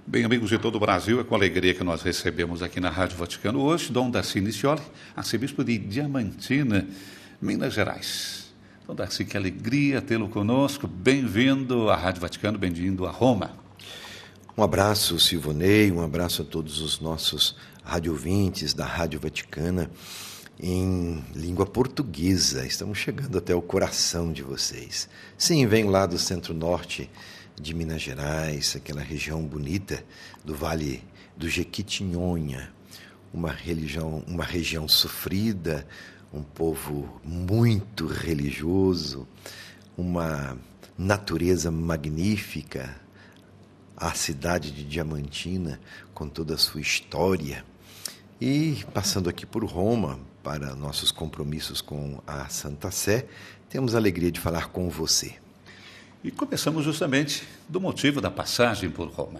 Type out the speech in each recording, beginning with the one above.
Bem, amigos de todo o Brasil, é com alegria que nós recebemos aqui na Rádio Vaticano hoje Dom Darcy Nicioli, arcebispo de Diamantina, Minas Gerais. Dom Darcy, que alegria tê-lo conosco. Bem-vindo à Rádio Vaticano, bem-vindo a Roma. Um abraço, Silvonei, um abraço a todos os nossos radiovintes da Rádio Vaticana em língua portuguesa. Estamos chegando até o coração de vocês. Sim, venho lá do centro-norte de Minas Gerais, aquela região bonita do Vale do Jequitinhonha, uma região sofrida, um povo muito religioso, uma natureza magnífica, a cidade de Diamantina com toda a sua história. E passando aqui por Roma, para nossos compromissos com a Santa Sé, temos a alegria de falar com você. E começamos justamente do motivo da passagem por Roma.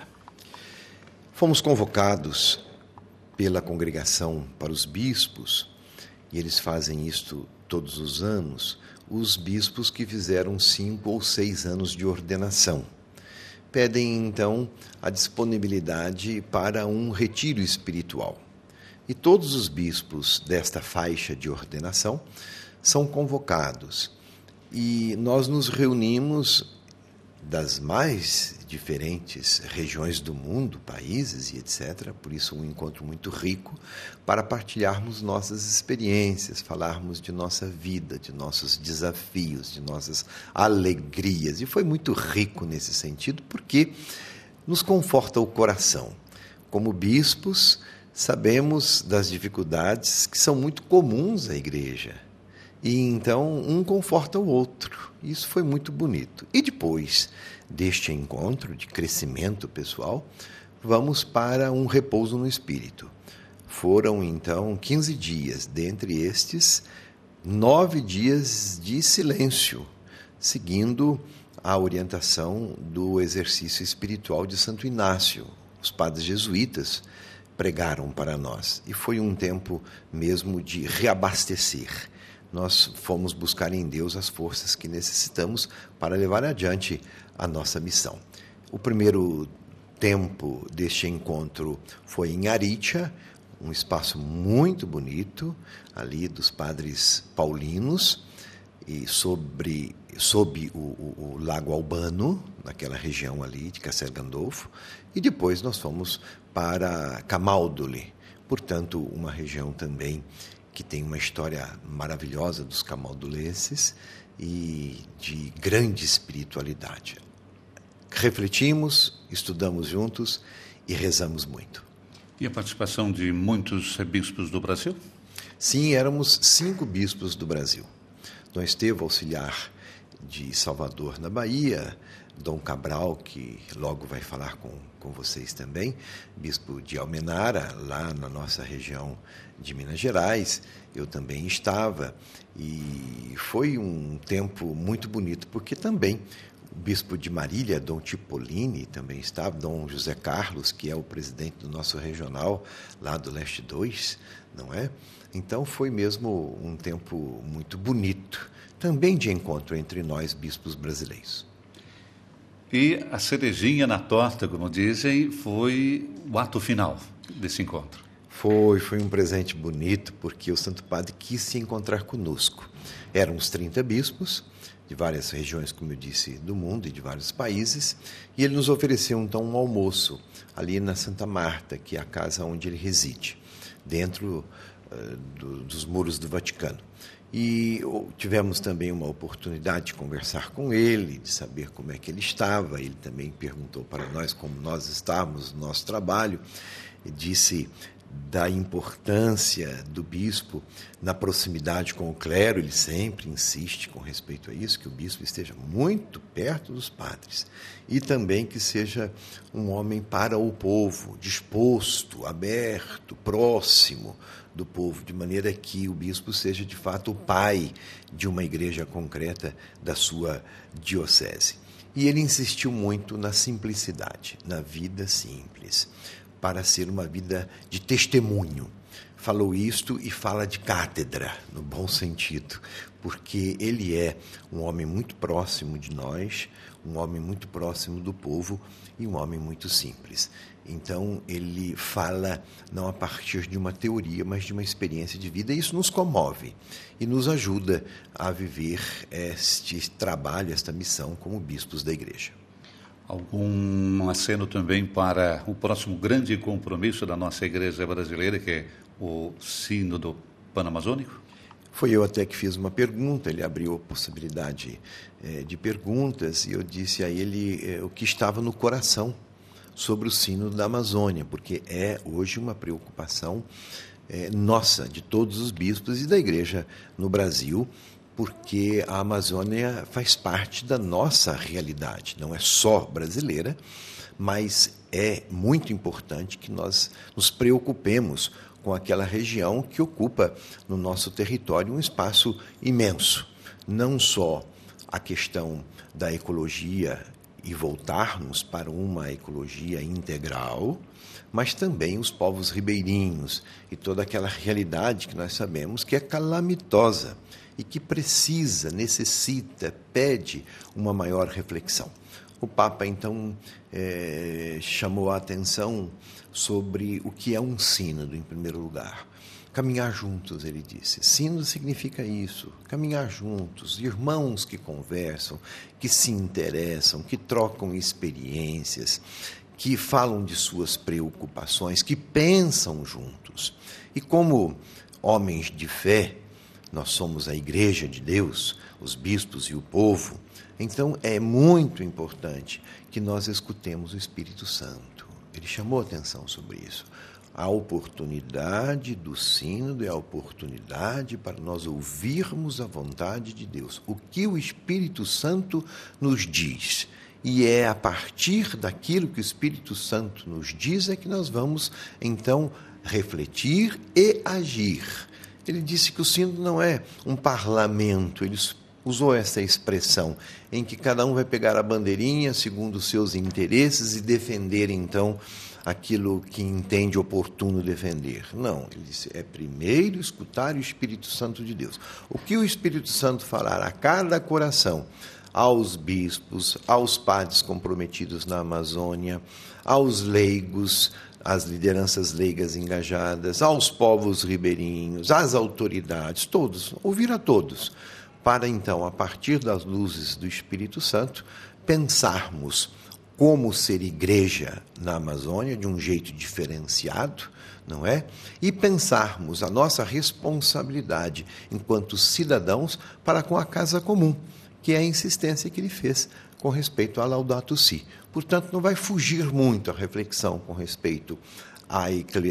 Fomos convocados pela congregação para os bispos, e eles fazem isto todos os anos, os bispos que fizeram 5 ou 6 anos de ordenação. Pedem, então, a disponibilidade para um retiro espiritual. E todos os bispos desta faixa de ordenação são convocados. E nós nos reunimos das mais diferentes regiões do mundo, países e etc. Por isso, um encontro muito rico para partilharmos nossas experiências, falarmos de nossa vida, de nossos desafios, de nossas alegrias. E foi muito rico nesse sentido, porque nos conforta o coração. Como bispos, sabemos das dificuldades que são muito comuns à igreja. E então um conforta o outro. Isso foi muito bonito. E depois deste encontro de crescimento pessoal, vamos para um repouso no espírito. Foram então 15 dias, dentre estes 9 dias de silêncio, seguindo a orientação do exercício espiritual de Santo Inácio. Os padres jesuítas pregaram para nós. E foi um tempo mesmo de reabastecer. Nós fomos buscar em Deus as forças que necessitamos para levar adiante a nossa missão. O primeiro tempo deste encontro foi em Aricha, um espaço muito bonito, ali dos padres paulinos, e sob o Lago Albano, naquela região ali de Castel Gandolfo, e depois nós fomos para Camaldoli, portanto, uma região também que tem uma história maravilhosa dos camaldulenses e de grande espiritualidade. Refletimos, estudamos juntos e rezamos muito. E a participação de muitos bispos do Brasil? Sim, éramos 5 bispos do Brasil. Dom Estevão, auxiliar de Salvador, na Bahia, Dom Cabral, que logo vai falar com vocês também, bispo de Almenara, lá na nossa região de Minas Gerais, eu também estava, e foi um tempo muito bonito, porque também o bispo de Marília, Dom Tipolini, também estava, Dom José Carlos, que é o presidente do nosso regional, lá do Leste 2, não é? Então foi mesmo um tempo muito bonito, também de encontro entre nós, bispos brasileiros. E a cerejinha na torta, como dizem, foi o ato final desse encontro. Foi um presente bonito, porque o Santo Padre quis se encontrar conosco. Eram uns 30 bispos, de várias regiões, como eu disse, do mundo e de vários países, e ele nos ofereceu, então, um almoço ali na Santa Marta, que é a casa onde ele reside, dentro dos muros do Vaticano. E tivemos também uma oportunidade de conversar com ele, de saber como é que ele estava. Ele também perguntou para nós como nós estávamos no nosso trabalho, e disse da importância do bispo na proximidade com o clero. Ele sempre insiste com respeito a isso, que o bispo esteja muito perto dos padres e também que seja um homem para o povo, disposto, aberto, próximo do povo, de maneira que o bispo seja de fato o pai de uma igreja concreta da sua diocese. E ele insistiu muito na simplicidade, na vida simples, para ser uma vida de testemunho. falou isto e fala de cátedra, no bom sentido, porque ele é um homem muito próximo de nós, um homem muito próximo do povo e um homem muito simples. Então, ele fala não a partir de uma teoria, mas de uma experiência de vida, e isso nos comove e nos ajuda a viver este trabalho, esta missão como bispos da Igreja. Algum aceno também para o próximo grande compromisso da nossa Igreja brasileira, que é o Sínodo Panamazônico? Foi eu até que fiz uma pergunta, ele abriu a possibilidade de perguntas, e eu disse a ele o que estava no coração sobre o Sínodo da Amazônia, porque é hoje uma preocupação nossa, de todos os bispos e da Igreja no Brasil, porque a Amazônia faz parte da nossa realidade, não é só brasileira, mas é muito importante que nós nos preocupemos com aquela região que ocupa no nosso território um espaço imenso. Não só a questão da ecologia e voltarmos para uma ecologia integral, mas também os povos ribeirinhos e toda aquela realidade que nós sabemos que é calamitosa e que precisa, necessita, pede uma maior reflexão. O Papa, então, chamou a atenção sobre o que é um sínodo, em primeiro lugar. Caminhar juntos, ele disse. Sínodo significa isso, caminhar juntos, irmãos que conversam, que se interessam, que trocam experiências, que falam de suas preocupações, que pensam juntos. E como homens de fé, nós somos a Igreja de Deus, os bispos e o povo, então é muito importante que nós escutemos o Espírito Santo. Ele chamou atenção sobre isso. A oportunidade do sínodo é a oportunidade para nós ouvirmos a vontade de Deus, o que o Espírito Santo nos diz. E é a partir daquilo que o Espírito Santo nos diz é que nós vamos, então, refletir e agir. Ele disse que o sínodo não é um parlamento, ele usou essa expressão, em que cada um vai pegar a bandeirinha segundo os seus interesses e defender, então, aquilo que entende oportuno defender. Não, ele disse, é primeiro escutar o Espírito Santo de Deus. O que o Espírito Santo falar a cada coração, aos bispos, aos padres comprometidos na Amazônia, aos leigos, às lideranças leigas engajadas, aos povos ribeirinhos, às autoridades, todos, ouvir a todos, para então, a partir das luzes do Espírito Santo, pensarmos como ser igreja na Amazônia de um jeito diferenciado, não é? E pensarmos a nossa responsabilidade enquanto cidadãos para com a casa comum, que é a insistência que ele fez com respeito à Laudato Si. Portanto, não vai fugir muito a reflexão com respeito à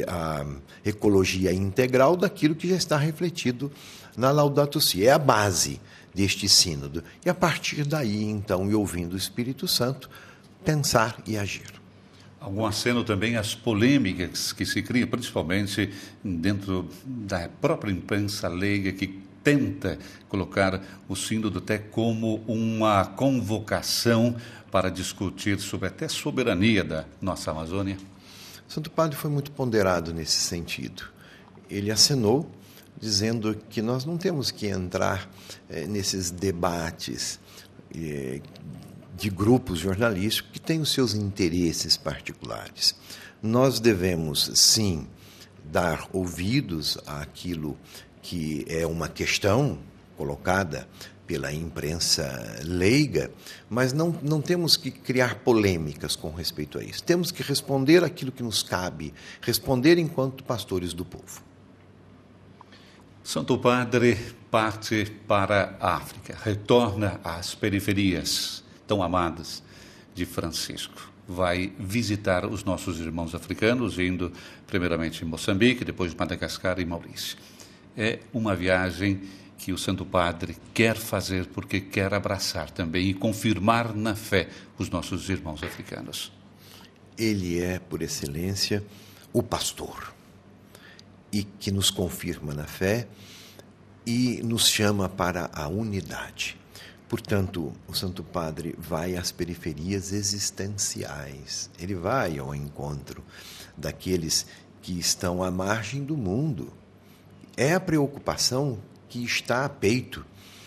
ecologia integral daquilo que já está refletido na Laudato Si. É a base deste sínodo. E a partir daí, então, e ouvindo o Espírito Santo, pensar e agir. Algum aceno também às polêmicas que se criam, principalmente dentro da própria imprensa leiga, que tenta colocar o sínodo até como uma convocação para discutir sobre até soberania da nossa Amazônia? O Santo Padre foi muito ponderado nesse sentido. Ele acenou, dizendo que nós não temos que entrar nesses debates de grupos jornalísticos que têm os seus interesses particulares. Nós devemos, sim, dar ouvidos àquilo que é uma questão colocada pela imprensa leiga, mas não temos que criar polêmicas com respeito a isso. Temos que responder aquilo que nos cabe, responder enquanto pastores do povo. Santo Padre parte para a África, retorna às periferias tão amadas de Francisco. Vai visitar os nossos irmãos africanos, indo primeiramente em Moçambique, depois Madagascar e Maurício. É uma viagem que o Santo Padre quer fazer porque quer abraçar também e confirmar na fé os nossos irmãos africanos. Ele é, por excelência, o pastor, e que nos confirma na fé e nos chama para a unidade. Portanto, o Santo Padre vai às periferias existenciais, ele vai ao encontro daqueles que estão à margem do mundo. É a preocupação que está a peito.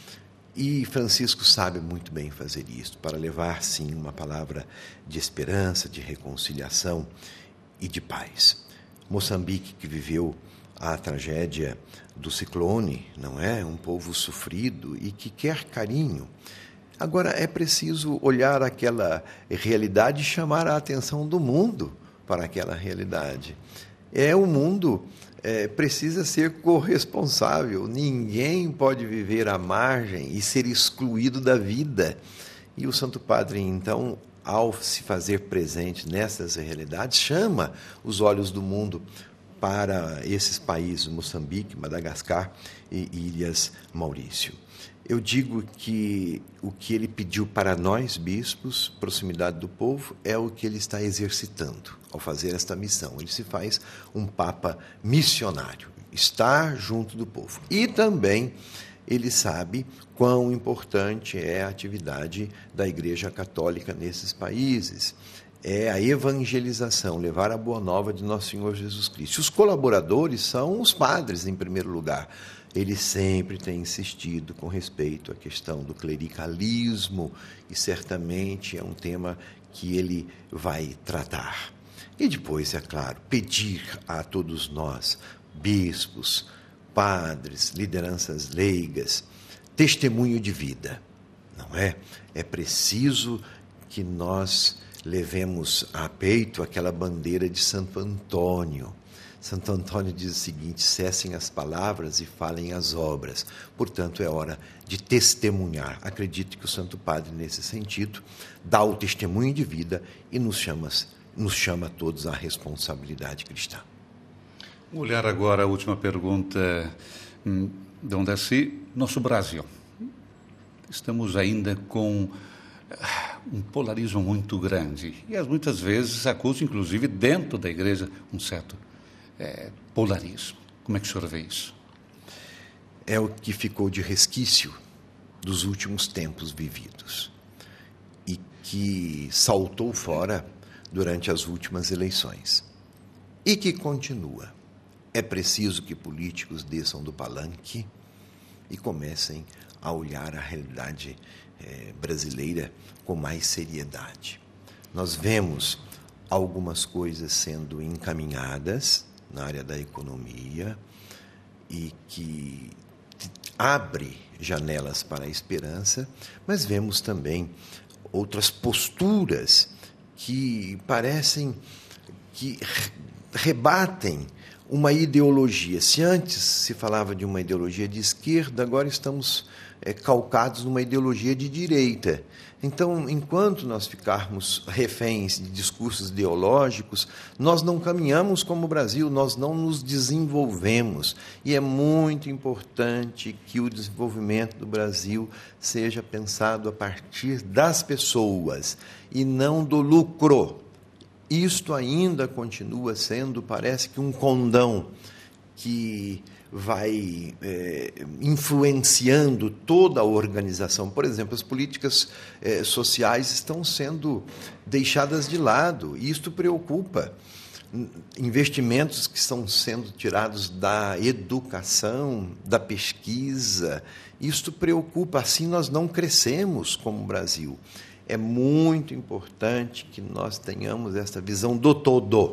E Francisco sabe muito bem fazer isso, para levar, sim, uma palavra de esperança, de reconciliação e de paz. Moçambique, que viveu a tragédia do ciclone, não é? Um povo sofrido e que quer carinho. Agora, é preciso olhar aquela realidade e chamar a atenção do mundo para aquela realidade. O mundo precisa ser corresponsável. Ninguém pode viver à margem e ser excluído da vida. E o Santo Padre, então, ao se fazer presente nessas realidades, chama os olhos do mundo para esses países, Moçambique, Madagascar e Ilhas Maurício. Eu digo que o que ele pediu para nós, bispos, proximidade do povo, é o que ele está exercitando ao fazer esta missão. Ele se faz um Papa missionário, estar junto do povo. E também ele sabe quão importante é a atividade da Igreja Católica nesses países. É a evangelização, levar a boa nova de Nosso Senhor Jesus Cristo. Os colaboradores são os padres, em primeiro lugar. Ele sempre tem insistido com respeito à questão do clericalismo e certamente é um tema que ele vai tratar. E depois, é claro, pedir a todos nós, bispos, padres, lideranças leigas, testemunho de vida, não é? É preciso que nós levemos a peito aquela bandeira de Santo Antônio. Santo Antônio diz o seguinte: cessem as palavras e falem as obras. Portanto, é hora de testemunhar. Acredito que o Santo Padre, nesse sentido, dá o testemunho de vida e nos chama a todos à responsabilidade cristã. Vou olhar agora a última pergunta, Dom Darcy. Nosso Brasil. Estamos ainda com um polarismo muito grande. E muitas vezes acusa, inclusive, dentro da igreja, um certo polarismo. Como é que o senhor vê isso? É o que ficou de resquício dos últimos tempos vividos e que saltou fora durante as últimas eleições e que continua. É preciso que políticos desçam do palanque e comecem a olhar a realidade brasileira com mais seriedade. Nós vemos algumas coisas sendo encaminhadas na área da economia e que abre janelas para a esperança, mas vemos também outras posturas que parecem que rebatem uma ideologia. Se antes se falava de uma ideologia de esquerda, agora estamos calcados numa ideologia de direita. Então, enquanto nós ficarmos reféns de discursos ideológicos, nós não caminhamos como o Brasil, nós não nos desenvolvemos. E é muito importante que o desenvolvimento do Brasil seja pensado a partir das pessoas e não do lucro. Isto ainda continua sendo, parece que um condão que vai influenciando toda a organização. Por exemplo, as políticas sociais estão sendo deixadas de lado, e isto preocupa. Investimentos que estão sendo tirados da educação, da pesquisa, isto preocupa. Assim nós não crescemos como Brasil. É muito importante que nós tenhamos essa visão do todo,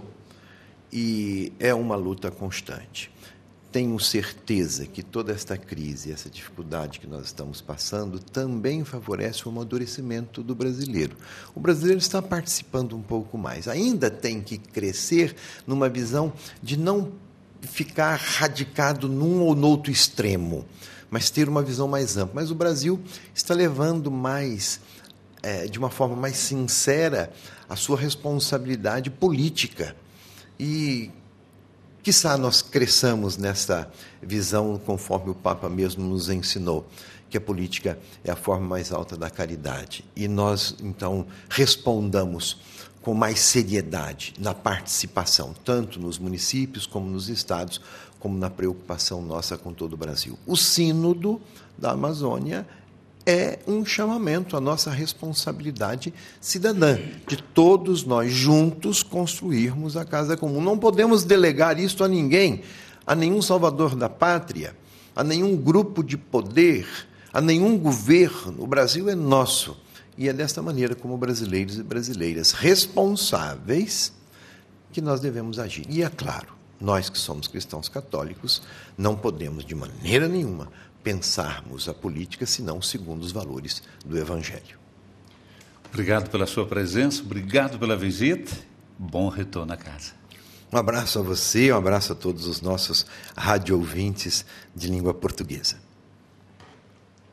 e é uma luta constante. Tenho certeza que toda esta crise, essa dificuldade que nós estamos passando, também favorece o amadurecimento do brasileiro. O brasileiro está participando um pouco mais. Ainda tem que crescer numa visão de não ficar radicado num ou no outro extremo, mas ter uma visão mais ampla. Mas o Brasil está levando mais, de uma forma mais sincera, a sua responsabilidade política. E quiçá nós cresçamos nessa visão, conforme o Papa mesmo nos ensinou, que a política é a forma mais alta da caridade. E nós, então, respondamos com mais seriedade na participação, tanto nos municípios, como nos estados, como na preocupação nossa com todo o Brasil. O Sínodo da Amazônia é um chamamento à nossa responsabilidade cidadã, de todos nós juntos construirmos a casa comum. Não podemos delegar isto a ninguém, a nenhum salvador da pátria, a nenhum grupo de poder, a nenhum governo. O Brasil é nosso. E é desta maneira, como brasileiros e brasileiras responsáveis, que nós devemos agir. E é claro, nós que somos cristãos católicos, não podemos de maneira nenhuma pensarmos a política senão segundo os valores do Evangelho. Obrigado pela sua presença, obrigado pela visita. Bom retorno à casa. Um abraço a você, um abraço a todos os nossos rádio ouvintes de língua portuguesa.